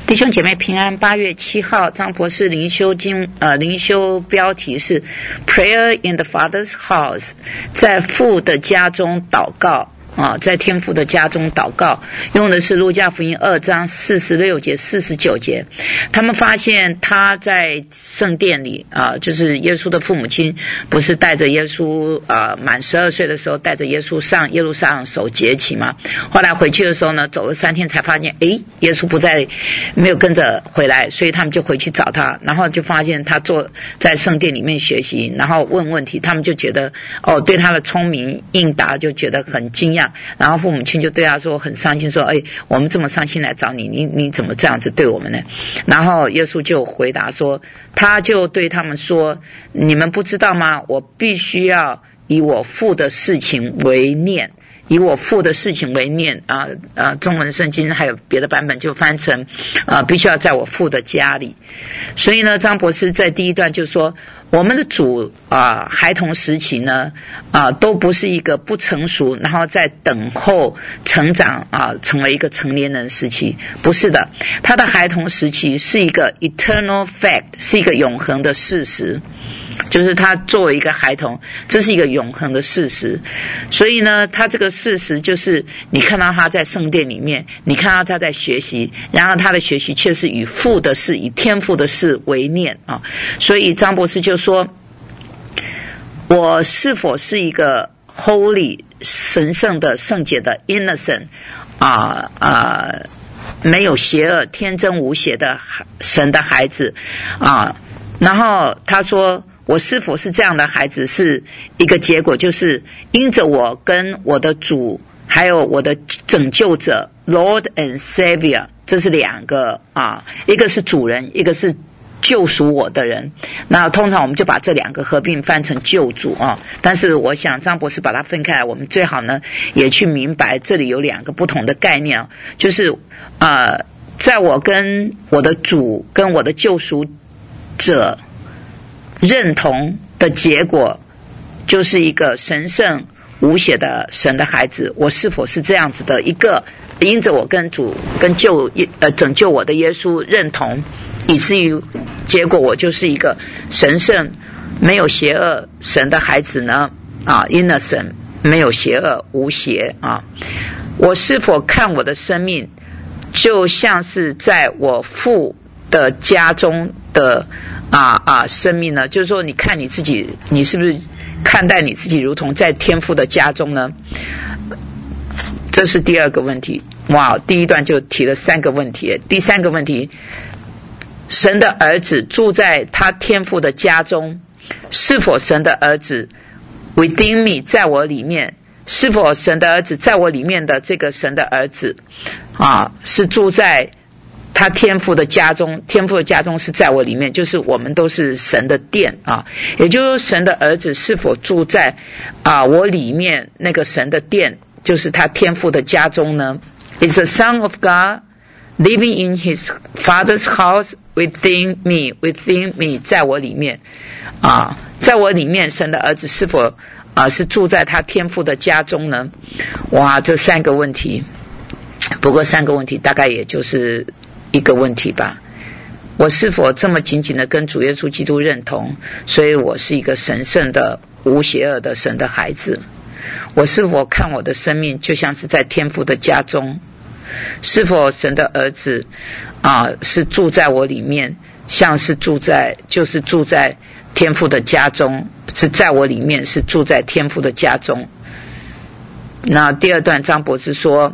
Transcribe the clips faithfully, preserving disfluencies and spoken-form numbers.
弟兄姐妹平安。八月七号，张博士灵修经呃灵修标题是 Prayer in the Father's House， 在父的家中祷告啊，在天父的家中祷告，用的是路加福音二章四十六节、四十九节。他们发现他在圣殿里啊，就是耶稣的父母亲不是带着耶稣啊满十二岁的时候带着耶稣上耶路撒冷守节期吗？后来回去的时候呢，走了三天才发现，诶，耶稣不在，没有跟着回来，所以他们就回去找他，然后就发现他坐在圣殿里面学习，然后问问题，他们就觉得哦，对他的聪明应答就觉得很惊讶。然后父母亲就对他说很伤心，说哎，我们这么伤心来找你，你你怎么这样子对我们呢？然后耶稣就回答说，他就对他们说，你们不知道吗？我必须要以我父的事情为念，以我父的事情为念啊啊！中文圣经还有别的版本就翻成啊，必须要在我父的家里。所以呢，张博士在第一段就说，我们的主啊，孩童时期呢啊，都不是一个不成熟，然后在等候成长啊，成为一个成年人时期，不是的，他的孩童时期是一个 eternal fact， 是一个永恒的事实。就是他作为一个孩童，这是一个永恒的事实。所以呢，他这个事实就是你看到他在圣殿里面，你看到他在学习，然后他的学习却是以父的事，以天父的事为念啊。所以张博士就说，我是否是一个 holy 神圣的圣洁的 innocent 啊啊，没有邪恶天真无邪的神的孩子啊？然后他说，我是否是这样的孩子，是一个结果，就是因着我跟我的主还有我的拯救者 Lord and Savior， 这是两个啊，一个是主人，一个是救赎我的人。那通常我们就把这两个合并翻成救主啊，但是我想张博士把它分开来，我们最好呢也去明白这里有两个不同的概念，就是呃，在我跟我的主跟我的救赎者认同的结果，就是一个神圣无邪的神的孩子。我是否是这样子的一个，因着我跟主跟救呃拯救我的耶稣认同，以至于结果我就是一个神圣没有邪恶神的孩子呢？啊 ，innocent 没有邪恶无邪啊。我是否看我的生命就像是在我父的家中的啊啊生命呢？就是说，你看你自己，你是不是看待你自己如同在天父的家中呢？这是第二个问题。哇，第一段就提了三个问题。第三个问题，神的儿子住在他天父的家中，是否神的儿子 within me 在我里面？是否神的儿子在我里面的这个神的儿子啊，是住在他天父的家中？天父的家中是在我里面，就是我们都是神的殿啊。也就是说，神的儿子是否住在啊我里面那个神的殿，就是他天父的家中呢？ Is the Son of God living in his Father's house within me? Within me 在我里面啊，在我里面神的儿子是否啊是住在他天父的家中呢？哇，这三个问题，不过三个问题大概也就是一个问题吧。我是否这么紧紧的跟主耶稣基督认同，所以我是一个神圣的无邪恶的神的孩子？我是否看我的生命就像是在天父的家中？是否神的儿子啊是住在我里面，像是住在就是住在天父的家中，是在我里面，是住在天父的家中？那第二段张博士说，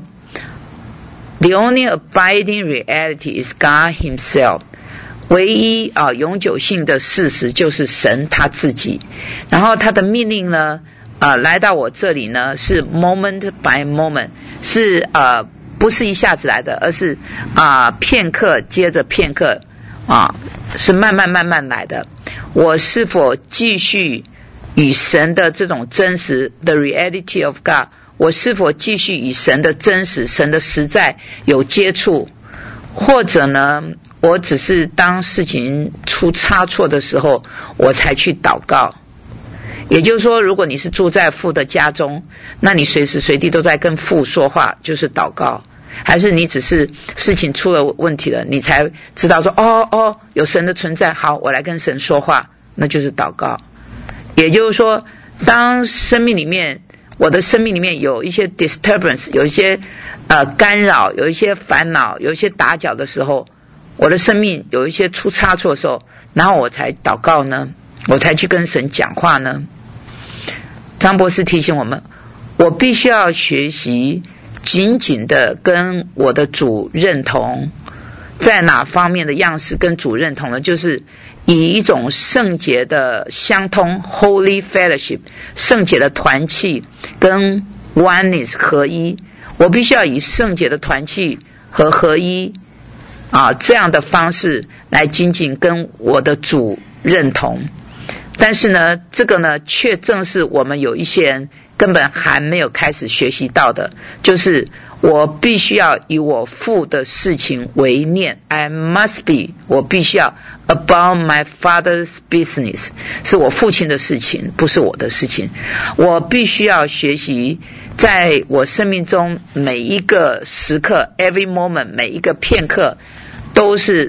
The only abiding reality is God himself， 唯一啊永久性的事实就是神他自己。然后他的命令呢啊来到我这里呢是 moment by moment， 是啊不是一下子来的，而是啊片刻接着片刻啊，是慢慢慢慢来的。我是否继续与神的这种真实 the reality of God， 我是否继续与神的真实神的实在有接触，或者呢我只是当事情出差错的时候我才去祷告？也就是说，如果你是住在父的家中，那你随时随地都在跟父说话，就是祷告。 还是你只是事情出了问题了，你才知道说哦哦有神的存在，好，我来跟神说话，那就是祷告。也就是说，当生命里面我的生命里面有一些 disturbance， 有一些呃干扰，有一些烦恼，有一些打搅的时候，我的生命有一些出差错的时候，然后我才祷告呢，我才去跟神讲话呢。张博士提醒我们，我必须要学习紧紧的跟我的主认同，在哪方面的样式跟主认同呢？就是以一种圣洁的相通 Holy Fellowship， 圣洁的团契跟 Oneness 合一。我必须要以圣洁的团契和合一啊这样的方式来紧紧跟我的主认同。但是呢，这个呢，却正是我们有一些人根本还没有开始学习到的，就是我必须要以我父的事情为念 I must be， 我必须要 about my father's business， 是我父亲的事情，不是我的事情。我必须要学习在我生命中每一个时刻 every moment， 每一个片刻都是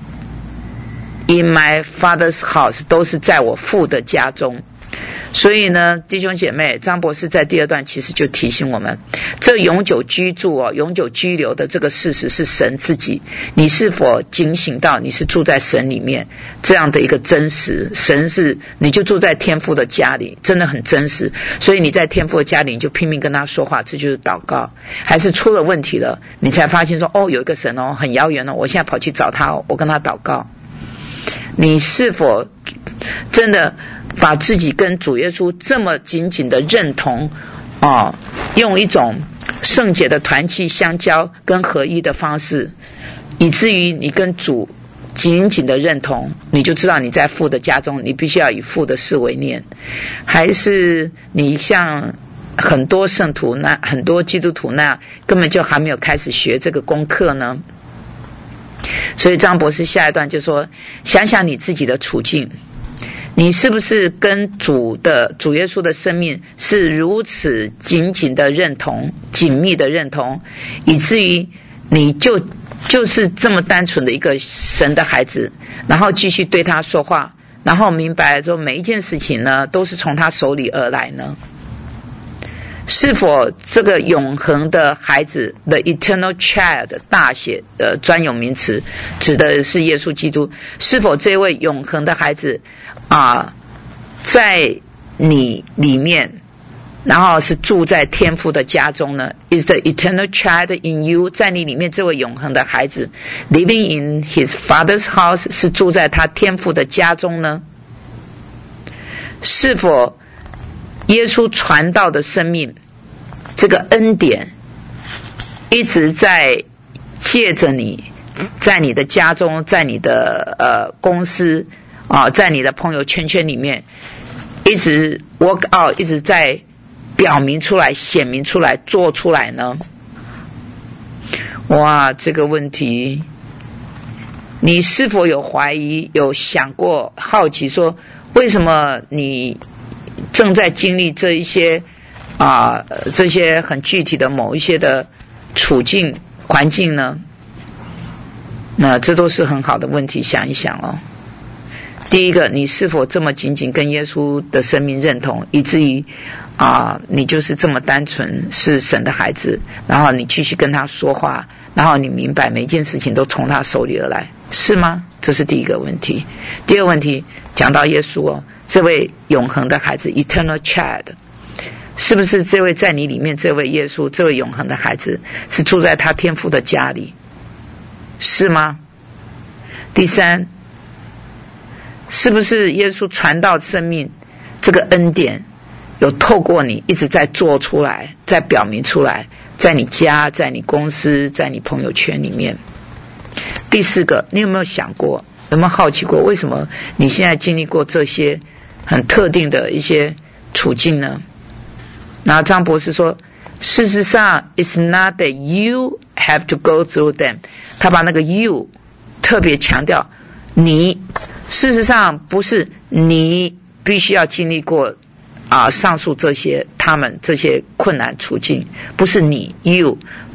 In my father's house， 都是在我父的家中。所以呢，弟兄姐妹，张博士在第二段其实就提醒我们，这永久居住哦，永久居留的这个事实是神自己。你是否警醒到你是住在神里面这样的一个真实？神是你就住在天父的家里，真的很真实。所以你在天父的家里，你就拼命跟他说话，这就是祷告。还是出了问题了，你才发现说，哦，有一个神哦，很遥远哦，我现在跑去找他哦，我跟他祷告。你是否真的把自己跟主耶稣这么紧紧的认同啊，用一种圣洁的团契相交跟合一的方式，以至于你跟主紧紧的认同，你就知道你在父的家中，你必须要以父的事为念。还是你像很多圣徒那很多基督徒那样，根本就还没有开始学这个功课呢？所以张博士下一段就说，想想你自己的处境，你是不是跟主的主耶稣的生命是如此紧紧的认同，紧密的认同，以至于你就就是这么单纯的一个神的孩子，然后继续对他说话，然后明白说每一件事情呢都是从他手里而来呢？是否这个永恒的孩子 The eternal child 大写的专有名词指的是耶稣基督，是否这位永恒的孩子啊，在你里面，然后是住在天父的家中呢？ Is the eternal child in you， 在你里面这位永恒的孩子 living in his father's house， 是住在他天父的家中呢？是否耶稣传道的生命，这个恩典一直在借着你，在你的家中，在你的呃公司啊，在你的朋友圈圈里面，一直 work out， 一直在表明出来、显明出来、做出来呢？哇，这个问题，你是否有怀疑、有想过、好奇说，为什么你正在经历这一些啊、呃，这些很具体的某一些的处境环境呢？那这都是很好的问题，想一想哦。第一个，你是否这么紧紧跟耶稣的生命认同，以至于啊、呃，你就是这么单纯是神的孩子，然后你继续跟他说话，然后你明白每一件事情都从他手里而来，是吗？这是第一个问题。第二个问题，讲到耶稣哦，这位永恒的孩子 eternal child， 是不是这位在你里面这位耶稣，这位永恒的孩子是住在他天父的家里，是吗？第三，是不是耶稣传道生命这个恩典有透过你一直在做出来，在表明出来，在你家，在你公司，在你朋友圈里面？第四个，你有没有想过，有没有好奇过，为什么你现在经历过这些很特定的一些处境呢？然后张博士说，事实上 it's not that you have to go through them， 他把那个 you 特别强调，你事实上不是你必须要经历过啊上述这些他们这些困难处境，不是你 you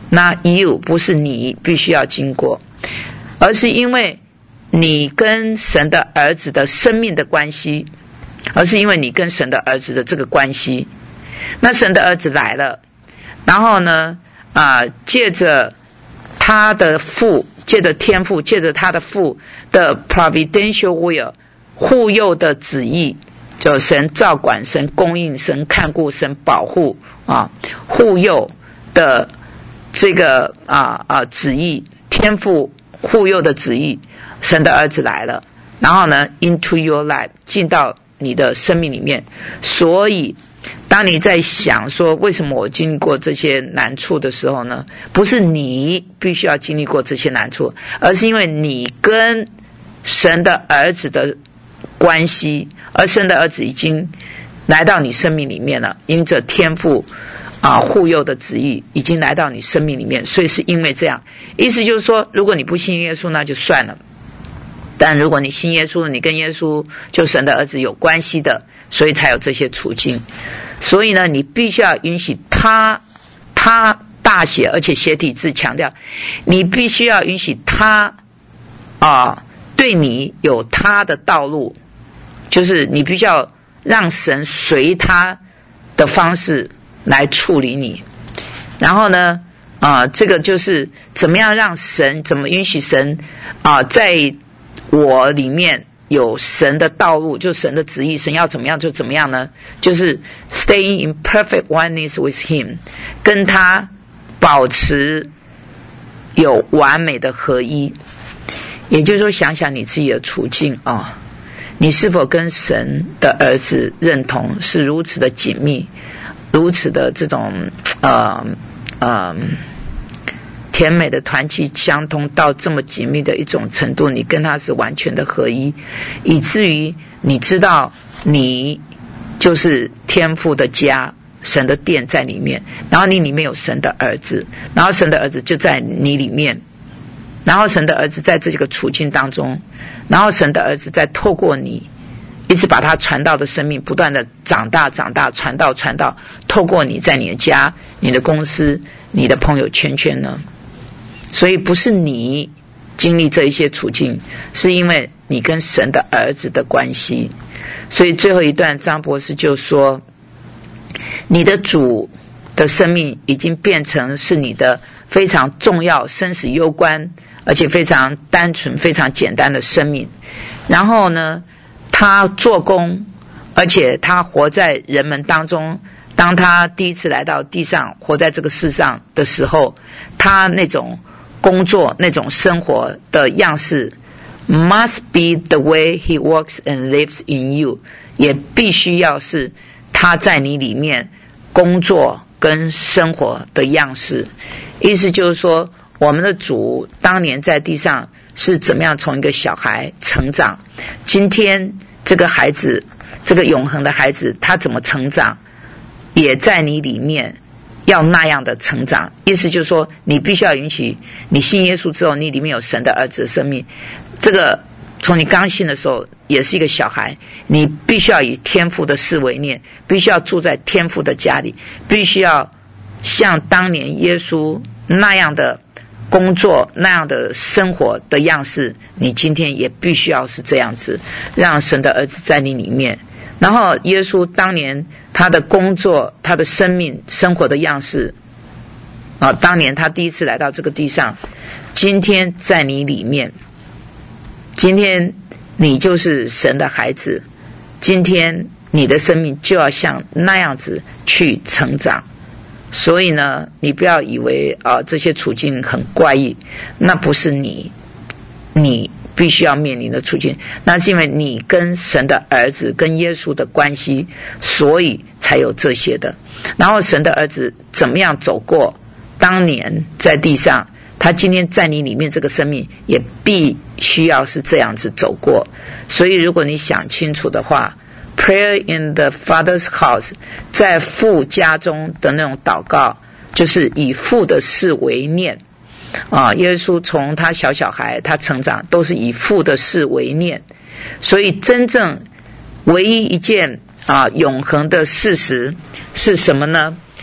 那 you 不是你必须要经过，而是因为你跟神的儿子的生命的关系，而是因为你跟神的儿子的这个关系。那神的儿子来了，然后呢啊，借着他的父，借着天父，借着他的父的 providential will 护佑的旨意，就神照管，神供应，神看顾，神保护啊，护佑的这个啊啊旨意，天父护佑的旨意，神的儿子来了，然后呢 into your life 进到你的生命里面。所以当你在想说为什么我经历过这些难处的时候呢，不是你必须要经历过这些难处，而是因为你跟神的儿子的关系，而神的儿子已经来到你生命里面了，因着天父啊护佑的旨意已经来到你生命里面，所以是因为这样。意思就是说，如果你不信耶稣那就算了，但如果你信耶稣，你跟耶稣就神的儿子有关系的，所以才有这些处境。所以呢，你必须要允许他，他大写而且斜体字强调，你必须要允许他啊对你有他的道路，就是你必须要让神随他的方式来处理你。然后呢啊，这个就是怎么样让神，怎么允许神啊在我里面有神的道路，就神的旨意，神要怎么样就怎么样呢？就是 staying in perfect oneness with him， 跟他保持有完美的合一。也就是说，想想你自己的处境啊、哦，你是否跟神的儿子认同是如此的紧密，如此的这种呃呃甜美的团契相通到这么紧密的一种程度，你跟他是完全的合一，以至于你知道你就是天父的家，神的殿在里面，然后你里面有神的儿子，然后神的儿子就在你里面，然后神的儿子在这个处境当中，然后神的儿子在透过你一直把他传道的生命不断的长大长大，传道传道，透过你在你的家，你的公司，你的朋友圈圈呢。所以不是你经历这一些处境，是因为你跟神的儿子的关系。所以最后一段张博士就说，你的主的生命已经变成是你的非常重要、生死攸关，而且非常单纯、非常简单的生命。然后呢，他做工，而且他活在人们当中。当他第一次来到地上，活在这个世上的时候，他那种工作、那种生活的样式 must be the way he works and lives in you， 也必须要是他在你里面工作跟生活的样式。意思就是说，我们的主当年在地上是怎么样从一个小孩成长，今天这个孩子，这个永恒的孩子，他怎么成长，也在你里面要那样的成长。意思就是说，你必须要允许你信耶稣之后，你里面有神的儿子的生命。这个从你刚信的时候也是一个小孩，你必须要以天父的事为念，必须要住在天父的家里，必须要像当年耶稣那样的工作，那样的生活的样式，你今天也必须要是这样子，让神的儿子在你里面。然后耶稣当年他的工作，他的生命生活的样式啊，当年他第一次来到这个地上，今天在你里面，今天你就是神的孩子，今天你的生命就要像那样子去成长。所以呢，你不要以为啊这些处境很怪异，那不是你你必须要面临的处境，那是因为你跟神的儿子跟耶稣的关系，所以才有这些的。然后神的儿子怎么样走过当年在地上，他今天在你里面这个生命也必须要是这样子走过。所以如果你想清楚的话， Prayer in the Father's house， 在父家中的那种祷告，就是以父的事为念啊。耶稣从他小小孩他成长都是以父的事为念，所以真正唯一一件啊永恒的事实是什么呢？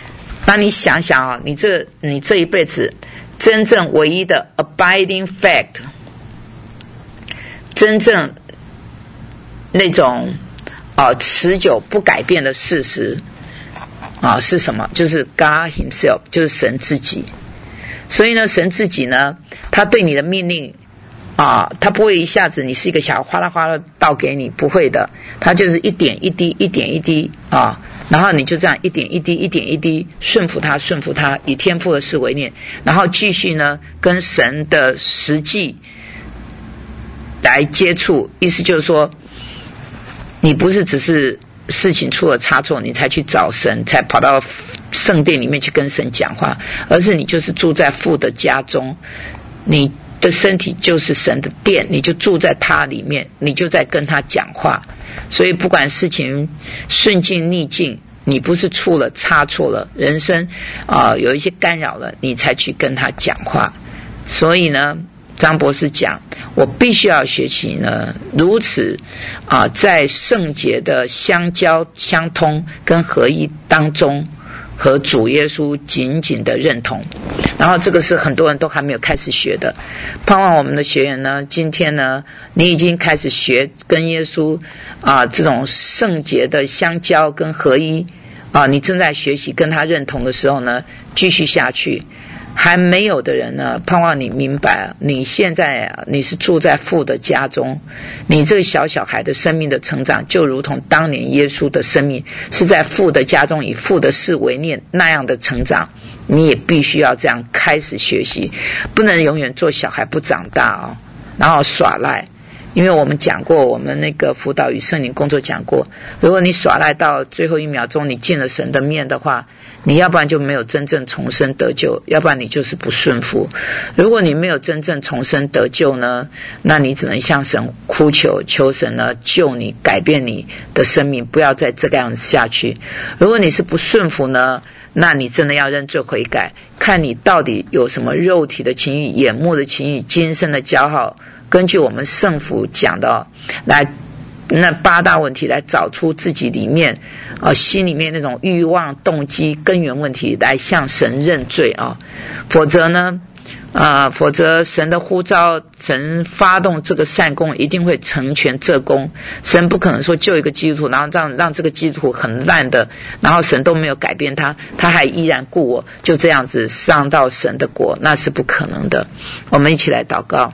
那你想想啊，你这你这一辈子真正唯一的 abiding fact， 真正那种啊持久不改变的事实啊是什么？就是 God Himself， 就是神自己。所以呢，神自己呢，他对你的命令啊，他不会一下子你是一个小哗啦哗啦倒给你，不会的，他就是一点一滴，一点一滴啊，然后你就这样一点一滴，一点一滴顺服他，顺服他，以天父的事为念，然后继续呢跟神的实际来接触，意思就是说，你不是只是事情出了差错，你才去找神，才跑到圣殿里面去跟神讲话，而是你就是住在父的家中，你的身体就是神的殿，你就住在他里面，你就在跟他讲话。所以不管事情顺境逆境，你不是出了差错了，人生啊、呃、有一些干扰了，你才去跟他讲话。所以呢，张博士讲，我必须要学习呢，如此啊、呃，在圣洁的相交相通跟合一当中，和主耶稣紧紧的认同。然后这个是很多人都还没有开始学的，盼望我们的学员呢，今天呢，你已经开始学跟耶稣啊、呃、这种圣洁的相交跟合一啊、呃，你正在学习跟他认同的时候呢，继续下去。还没有的人呢，盼望你明白，你现在啊，你是住在父的家中，你这个小小孩的生命的成长，就如同当年耶稣的生命是在父的家中，以父的事为念那样的成长，你也必须要这样开始学习，不能永远做小孩不长大哦，然后耍赖。因为我们讲过，我们那个辅导与圣灵工作讲过，如果你耍赖到最后一秒钟，你进了神的面的话，你要不然就没有真正重生得救，要不然你就是不顺服。如果你没有真正重生得救呢，那你只能向神哭求，求神呢救你，改变你的生命，不要再这个样子下去。如果你是不顺服呢，那你真的要认罪悔改，看你到底有什么肉体的情欲、眼目的情欲、今生的骄傲，根据我们圣父讲的来那八大问题来找出自己里面呃心里面那种欲望动机根源问题，来向神认罪啊，否则呢呃否则神的呼召，神发动这个善功一定会成全这功。神不可能说救一个基督徒，然后让让这个基督徒很烂的，然后神都没有改变他，他还依然顾我，就这样子上到神的国，那是不可能的。我们一起来祷告。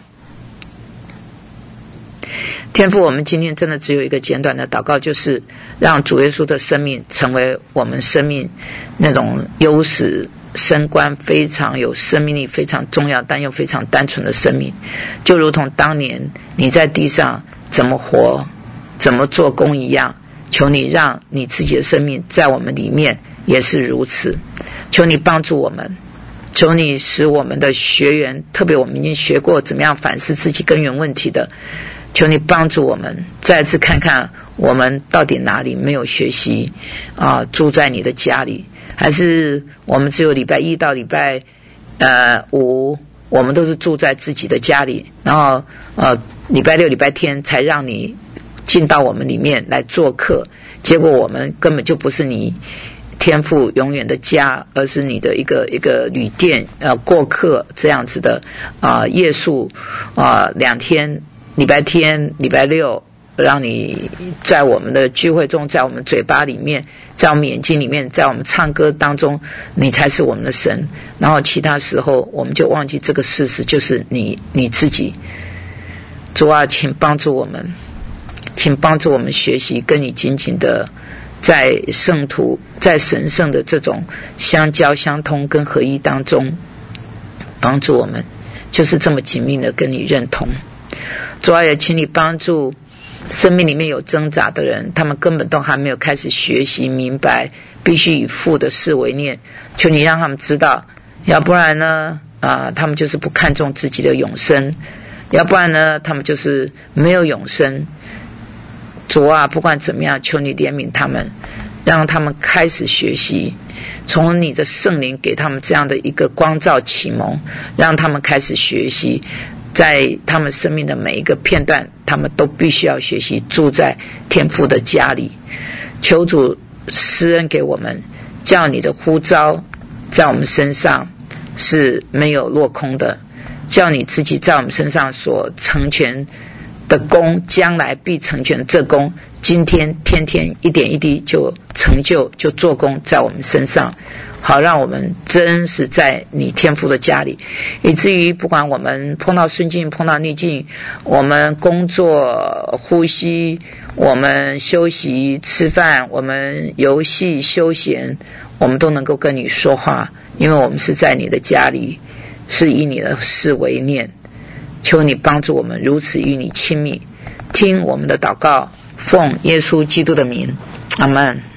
天父，我们今天真的只有一个简短的祷告，就是让主耶稣的生命成为我们生命那种优势升官非常有生命力、非常重要但又非常单纯的生命，就如同当年你在地上怎么活怎么做工一样，求你让你自己的生命在我们里面也是如此。求你帮助我们，求你使我们的学员，特别我们已经学过怎么样反思自己根源问题的，求你帮助我们再次看看我们到底哪里没有学习啊，住在你的家里，还是我们只有礼拜一到礼拜呃五我们都是住在自己的家里，然后呃礼拜六礼拜天才让你进到我们里面来做客，结果我们根本就不是你天父永远的家，而是你的一个一个旅店呃过客这样子的啊、呃、夜宿啊、呃、两天，礼拜天礼拜六让你在我们的聚会中，在我们嘴巴里面，在我们眼睛里面，在我们唱歌当中，你才是我们的神，然后其他时候我们就忘记这个事实，就是你你自己。主啊，请帮助我们，请帮助我们学习跟你紧紧的在圣徒在神圣的这种相交相通跟合一当中，帮助我们就是这么紧密的跟你认同。主啊，也请你帮助生命里面有挣扎的人，他们根本都还没有开始学习明白必须以父的事为念，求你让他们知道，要不然呢啊，他们就是不看重自己的永生，要不然呢他们就是没有永生。主啊，不管怎么样，求你怜悯他们，让他们开始学习，从你的圣灵给他们这样的一个光照启蒙，让他们开始学习，在他们生命的每一个片段，他们都必须要学习住在天父的家里。求主施恩给我们，叫你的呼召在我们身上是没有落空的，叫你自己在我们身上所成全的功，将来必成全这功，今天天天一点一滴就成就，就做工在我们身上，好让我们真是在你天父的家里，以至于不管我们碰到顺境碰到逆境，我们工作呼吸，我们休息吃饭，我们游戏休闲，我们都能够跟你说话，因为我们是在你的家里，是以你的事为念。求你帮助我们如此与你亲密，听我们的祷告，奉耶稣基督的名，阿们。